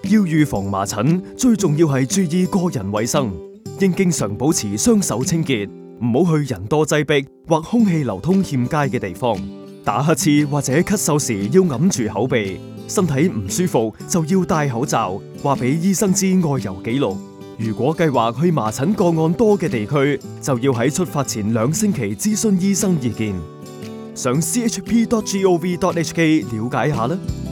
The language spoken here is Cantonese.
要預防麻疹，最重要係注意個人衛生，應經常保持雙手清潔，唔好去人多擠迫或空氣流通欠佳嘅地方。打乞嗤或者咳嗽時要揞住口鼻，身體唔舒服就要戴口罩，話俾醫生知外遊記錄。如果計劃去麻疹個案多嘅地區，就要喺出發前2星期諮詢醫生意見。上 chp.gov.hk 了解下啦。